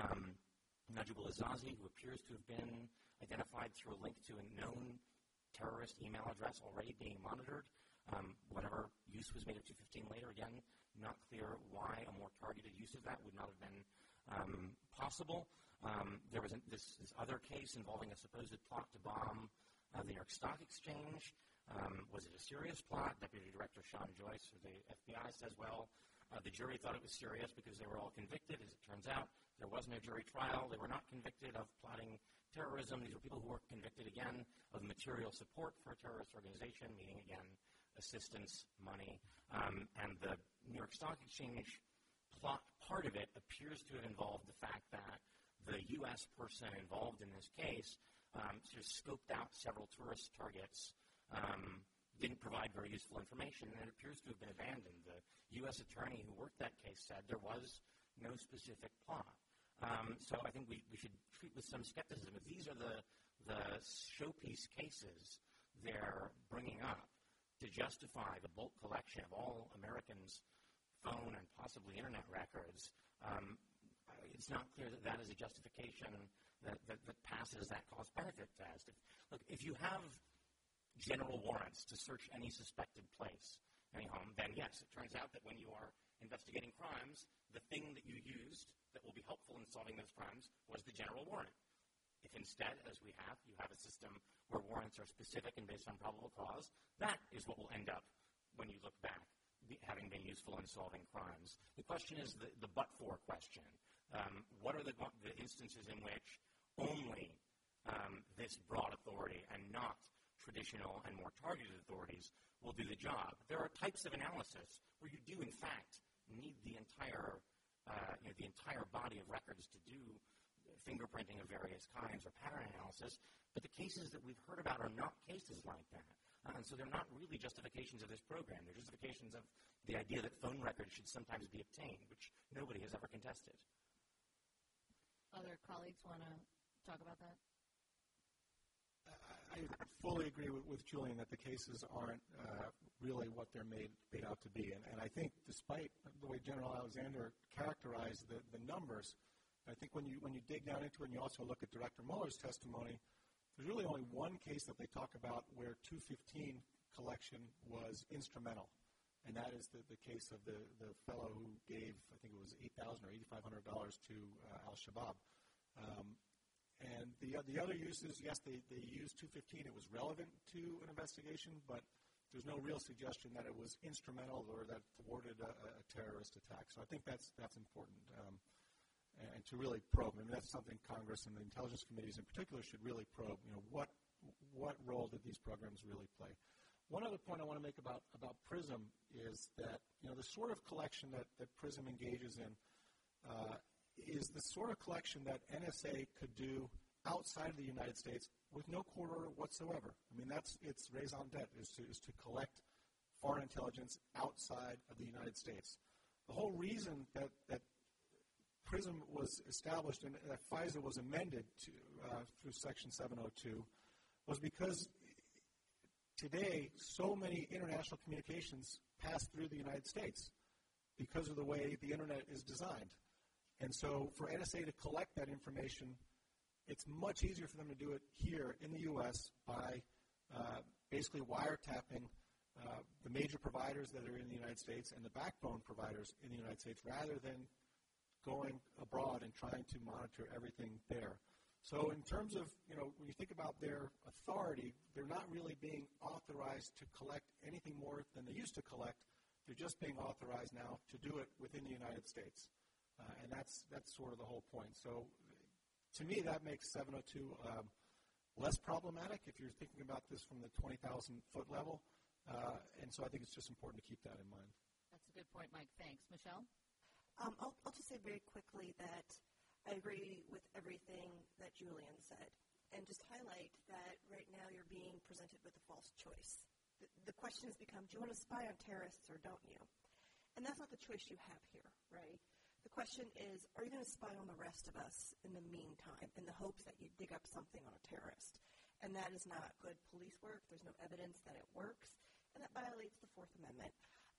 Najib al-Azazi, who appears to have been identified through a link to a known terrorist email address already being monitored, whatever use was made of 215 later, again, not clear why a more targeted use of that would not have been possible. There was this other case involving a supposed plot to bomb the New York Stock Exchange. Was it a serious plot? Deputy Director Sean Joyce of the FBI says, well, the jury thought it was serious because they were all convicted. As it turns out, there was no jury trial. They were not convicted of plotting terrorism. These were people who were convicted, again, of material support for a terrorist organization, meaning, again, assistance, money. And the New York Stock Exchange plot, part of it appears to have involved the fact that the U.S. person involved in this case sort of scoped out several tourist targets, didn't provide very useful information, and it appears to have been abandoned. The U.S. attorney who worked that case said there was no specific plot. So I think we should treat with some skepticism. If these are the showpiece cases they're bringing up to justify the bulk collection of all Americans' phone and possibly internet records, it's not clear that that is a justification that passes that cost-benefit test. If you have general warrants to search any suspected place, any home, then yes, it turns out that when you are investigating crimes, the thing that you used that will be helpful in solving those crimes was the general warrant. If instead, as we have, you have a system where warrants are specific and based on probable cause, that is what will end up when you look back, having been useful in solving crimes. The question is the but-for question. What are the instances in which only this broad authority and not traditional and more targeted authorities will do the job? There are types of analysis where you do, in fact, need the entire body of records to do fingerprinting of various kinds or pattern analysis, but the cases that we've heard about are not cases like that. And so they're not really justifications of this program. They're justifications of the idea that phone records should sometimes be obtained, which nobody has ever contested. Other colleagues want to talk about that? I fully agree with Julian that the cases aren't really what they're made out to be. And I think despite the way General Alexander characterized the numbers, I think when you dig down into it and you also look at Director Mueller's testimony, there's really only one case that they talk about where 215 collection was instrumental, and that is the case of the fellow who gave, I think it was $8,000 or $8,500 to Al-Shabaab. And the other uses, yes, they used 215. It was relevant to an investigation, but there's no real suggestion that it was instrumental or that thwarted a terrorist attack. So I think that's important. And to really probe. I mean, that's something Congress and the intelligence committees in particular should really probe. What role did these programs really play? One other point I want to make about PRISM is that, the sort of collection that PRISM engages in is the sort of collection that NSA could do outside of the United States with no court order whatsoever. I mean, that's its raison d'etre, is to collect foreign intelligence outside of the United States. The whole reason that PRISM was established and that FISA was amended through Section 702 was because today so many international communications pass through the United States because of the way the Internet is designed. And so for NSA to collect that information, it's much easier for them to do it here in the U.S. by basically wiretapping the major providers that are in the United States and the backbone providers in the United States rather than going abroad and trying to monitor everything there. So in terms of, when you think about their authority, they're not really being authorized to collect anything more than they used to collect. They're just being authorized now to do it within the United States. And that's sort of the whole point. So to me, that makes 702 less problematic if you're thinking about this from the 20,000-foot level. And so I think it's just important to keep that in mind. That's a good point, Mike. Thanks. Michelle? I'll just say very quickly that I agree with everything that Julian said, and just highlight that right now you're being presented with a false choice. The question has become, do you want to spy on terrorists or don't you? And that's not the choice you have here, right? The question is, are you going to spy on the rest of us in the meantime in the hopes that you dig up something on a terrorist? And that is not good police work. There's no evidence that it works, and that violates the Fourth Amendment.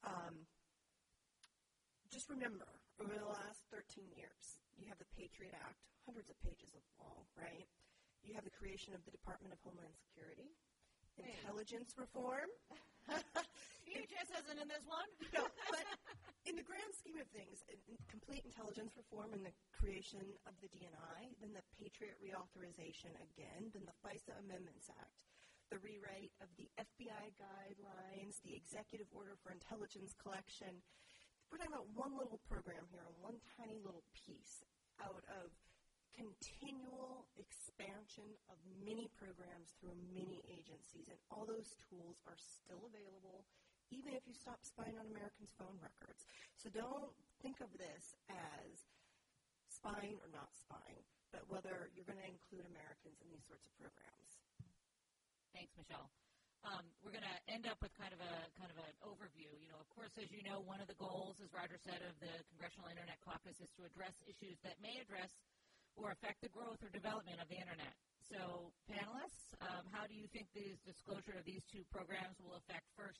Just remember, over the last 13 years, you have the Patriot Act, hundreds of pages of law, right? You have the creation of the Department of Homeland Security, intelligence reform. DHS isn't in this one. No, but in the grand scheme of things, complete intelligence reform and the creation of the DNI, then the Patriot reauthorization again, then the FISA Amendments Act, the rewrite of the FBI guidelines, the executive order for intelligence collection. We're talking about one little program here, one tiny little piece out of continual expansion of many programs through many agencies, and all those tools are still available, even if you stop spying on Americans' phone records. So don't think of this as spying or not spying, but whether you're going to include Americans in these sorts of programs. Thanks, Michelle. We're going to end up with kind of an overview. Of course, as you know, one of the goals, as Roger said, of the Congressional Internet Caucus is to address issues that may address or affect the growth or development of the Internet. So, panelists, how do you think the disclosure of these two programs will affect, first,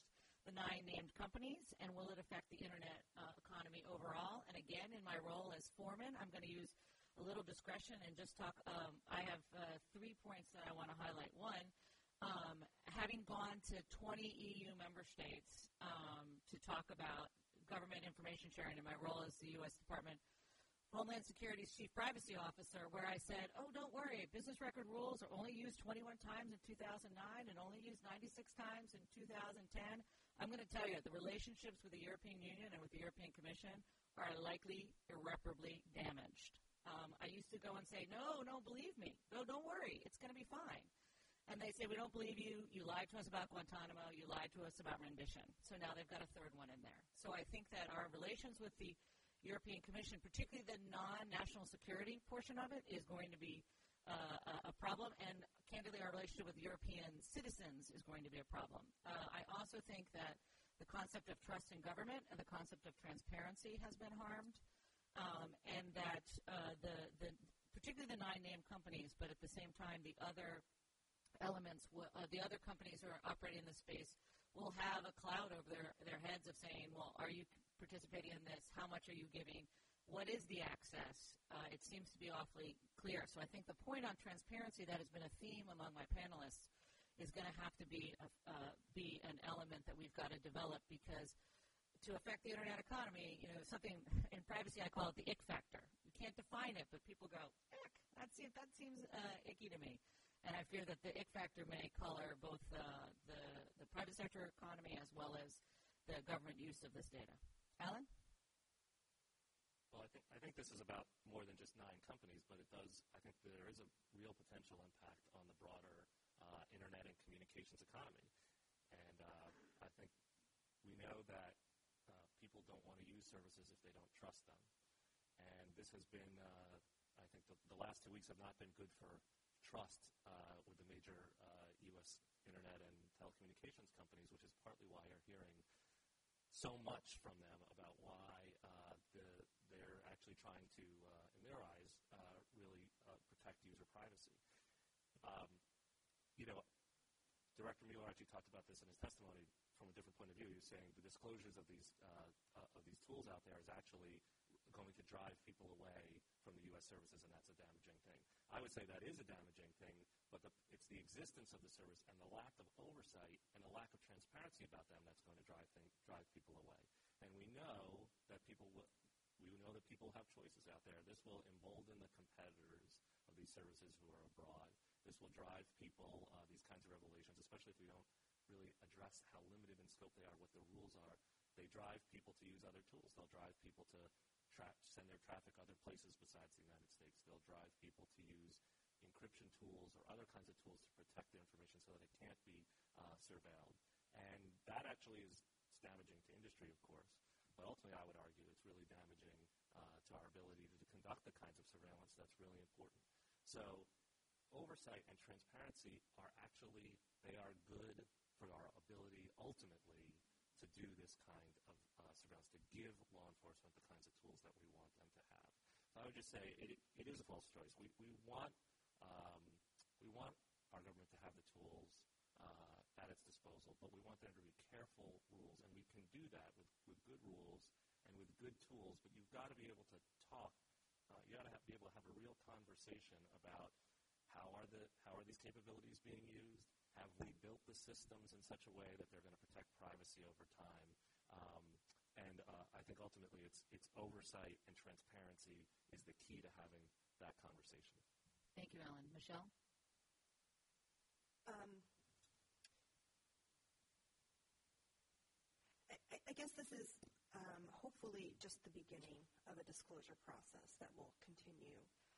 the 9 named companies, and will it affect the Internet economy overall? And again, in my role as foreman, I'm going to use a little discretion and just talk. I have 3 points that I want to highlight. One, having gone to 20 EU member states to talk about government information sharing in my role as the U.S. Department Homeland Security's Chief Privacy Officer, where I said, don't worry, business record rules are only used 21 times in 2009 and only used 96 times in 2010. I'm going to tell you, the relationships with the European Union and with the European Commission are likely irreparably damaged. I used to go and say, no, believe me. No, don't worry. It's going to be fine. And they say, we don't believe you. You lied to us about Guantanamo. You lied to us about rendition. So now they've got a third one in there. So I think that our relations with the European Commission, particularly the non-national security portion of it, is going to be a problem. And candidly, our relationship with European citizens is going to be a problem. I also think that the concept of trust in government and the concept of transparency has been harmed, and that particularly the 9 named companies, but at the same time the other elements, the other companies who are operating in this space will have a cloud over their heads of saying, well, are you participating in this? How much are you giving? What is the access? It seems to be awfully clear. So I think the point on transparency that has been a theme among my panelists is going to have to be an element that we've got to develop, because to affect the Internet economy, something in privacy I call it the ick factor. You can't define it, but people go, ick, that seems icky to me. And I fear that the ick factor may color both the private sector economy as well as the government use of this data. Alan? Well, I think this is about more than just 9 companies, but I think there is a real potential impact on the broader Internet and communications economy. And I think we know that people don't want to use services if they don't trust them. And this has been, I think the last 2 weeks have not been good for trust with the major U.S. Internet and telecommunications companies, which is partly why you're hearing so much from them about why they're actually trying to, in their eyes, really protect user privacy. Director Mueller actually talked about this in his testimony from a different point of view. He was saying the disclosures of these tools out there is actually going to drive people away from the U.S. services, and that's a damaging thing. I would say that is a damaging thing, but it's the existence of the service and the lack of oversight and the lack of transparency about them that's going to drive people away. And we know that people have choices out there. This will embolden the competitors of these services who are abroad. This will drive people, these kinds of revelations, especially if we don't really address how limited in scope they are, what the rules are. They drive people to use other tools. They'll drive people to send their traffic other places besides the United States. They'll drive people to use encryption tools or other kinds of tools to protect the information so that it can't be surveilled. And that actually is damaging to industry, of course. But ultimately, I would argue it's really damaging to our ability to conduct the kinds of surveillance that's really important. So oversight and transparency they are good for our ability ultimately to do this kind of surveillance, to give law enforcement the kinds of tools that we want them to have. So I would just say it is a false choice. We want our government to have the tools at its disposal, but we want there to be careful rules, and we can do that with good rules and with good tools, but you've got to be able to talk. You got to be able to have a real conversation about how are these capabilities being used? Have we built the systems in such a way that they're going to protect privacy over time? And I think ultimately it's oversight and transparency is the key to having that conversation. Thank you, Alan. Michelle? I guess this is hopefully just the beginning of a disclosure process that will continue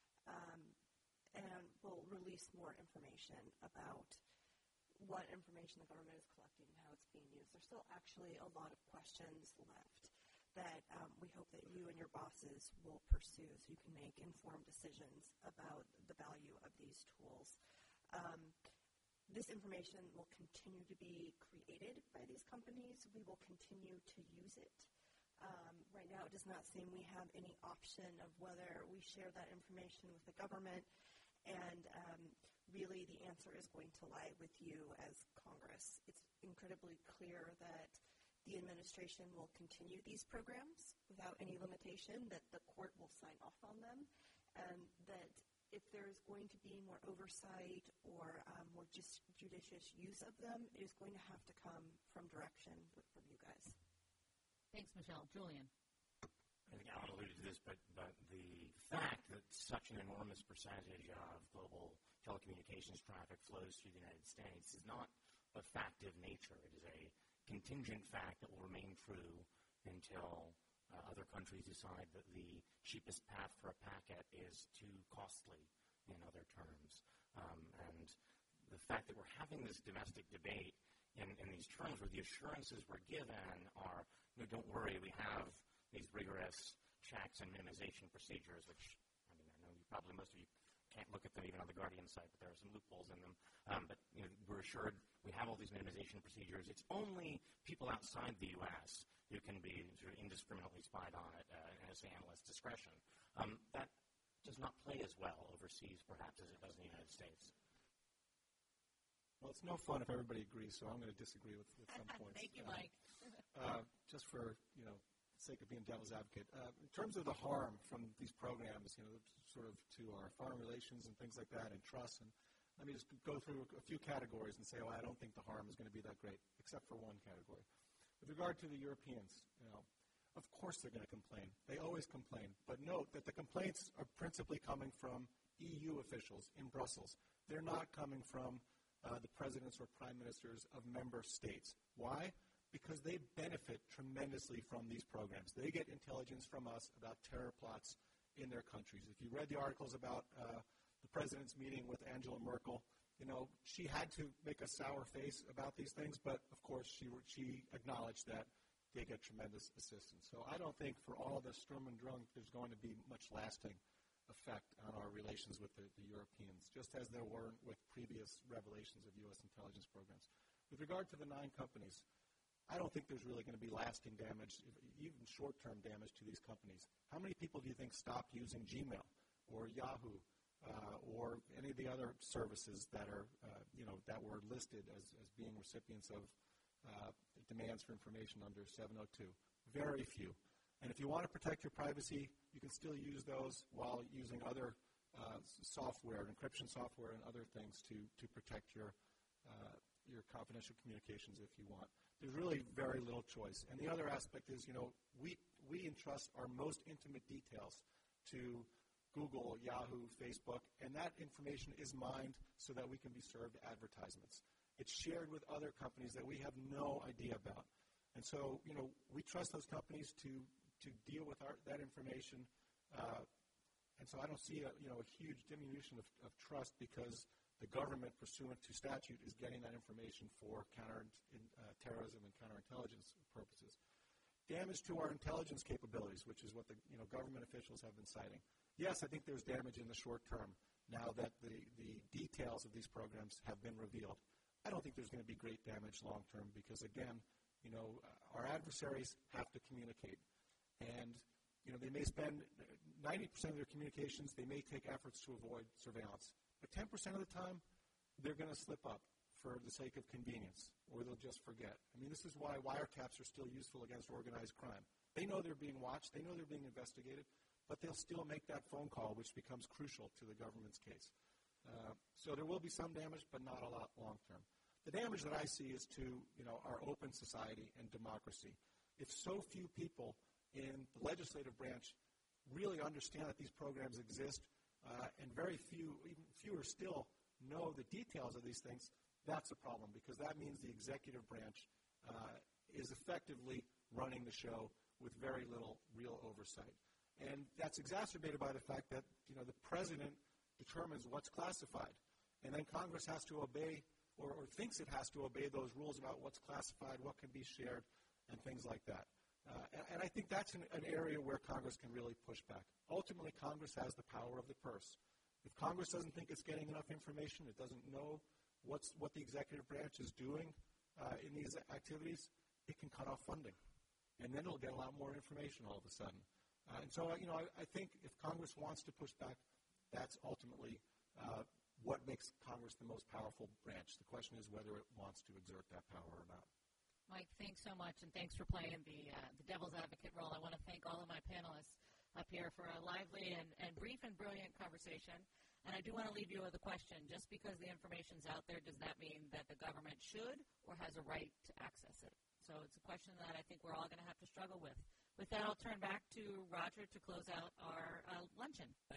and will release more information about what information the government is collecting and how it's being used. There's still actually a lot of questions left that we hope that you and your bosses will pursue so you can make informed decisions about the value of these tools. This information will continue to be created by these companies. We will continue to use it. Right now, it does not seem we have any option of whether we share that information with the government, and really the answer is going to lie with you as Congress. It's incredibly clear that the administration will continue these programs without any limitation, that the court will sign off on them, and that if there's going to be more oversight or more judicious use of them, it is going to have to come from direction from you guys. Thanks, Michelle. Julian. I think Alan alluded to this, but the fact that such an enormous percentage of global telecommunications traffic flows through the United States is not a fact of nature. It is a contingent fact that will remain true until other countries decide that the cheapest path for a packet is too costly, in other terms. And the fact that we're having this domestic debate in these terms where the assurances we're given are, don't worry, we have these rigorous checks and minimization procedures, which, I know most of you can't look at them even on the Guardian site, but there are some loopholes in them. But we're assured we have all these minimization procedures. It's only people outside the U.S. who can be sort of indiscriminately spied on at NSA analyst discretion. That does not play as well overseas, perhaps, as it does in the United States. Well, it's no fun if everybody agrees, so I'm going to disagree with some points. Thank you, Mike. Just for sake of being devil's advocate, in terms of the harm from these programs, sort of to our foreign relations and things like that, and trust, and let me just go through a few categories and say, I don't think the harm is going to be that great, except for one category. With regard to the Europeans, of course they're going to complain. They always complain. But note that the complaints are principally coming from EU officials in Brussels. They're not coming from the presidents or prime ministers of member states. Why? Because they benefit tremendously from these programs. They get intelligence from us about terror plots in their countries. If you read the articles about the president's meeting with Angela Merkel, she had to make a sour face about these things, but of course she acknowledged that they get tremendous assistance. So I don't think for all the Sturm und Drang there's going to be much lasting effect on our relations with the Europeans, just as there were with previous revelations of U.S. intelligence programs. With regard to the 9 companies, I don't think there's really going to be lasting damage, even short-term damage to these companies. How many people do you think stopped using Gmail or Yahoo or any of the other services that are, that were listed as being recipients of demands for information under 702? Very few. And if you want to protect your privacy, you can still use those while using other software, encryption software, and other things to protect your confidential communications if you want. There's really very little choice. And the other aspect is, we entrust our most intimate details to Google, Yahoo, Facebook, and that information is mined so that we can be served advertisements. It's shared with other companies that we have no idea about. And so, we trust those companies to deal with that information. And so I don't see a huge diminution of trust because the government, pursuant to statute, is getting that information for counter-terrorism and counterintelligence purposes. Damage to our intelligence capabilities, which is what the government officials have been citing. Yes, I think there's damage in the short term now that the details of these programs have been revealed. I don't think there's going to be great damage long term because, again, our adversaries have to communicate. And, they may spend 90% of their communications, they may take efforts to avoid surveillance. But 10% of the time, they're going to slip up for the sake of convenience, or they'll just forget. This is why wiretaps are still useful against organized crime. They know they're being watched, they know they're being investigated, but they'll still make that phone call, which becomes crucial to the government's case. So there will be some damage, but not a lot long term. The damage that I see is to our open society and democracy. If so few people in the legislative branch really understand that these programs exist, and very few, even fewer still, know the details of these things, that's a problem because that means the executive branch is effectively running the show with very little real oversight. And that's exacerbated by the fact that the president determines what's classified, and then Congress has to obey or thinks it has to obey those rules about what's classified, what can be shared, and things like that. And I think that's an area where Congress can really push back. Ultimately, Congress has the power of the purse. If Congress doesn't think it's getting enough information, it doesn't know what the executive branch is doing in these activities, it can cut off funding. And then it'll get a lot more information all of a sudden. And so, I think if Congress wants to push back, that's ultimately what makes Congress the most powerful branch. The question is whether it wants to exert that power or not. Mike, thanks so much, and thanks for playing the devil's advocate role. I want to thank all of my panelists up here for a lively and brief and brilliant conversation. And I do want to leave you with a question. Just because the information's out there, does that mean that the government should or has a right to access it? So it's a question that I think we're all going to have to struggle with. With that, I'll turn back to Roger to close out our luncheon.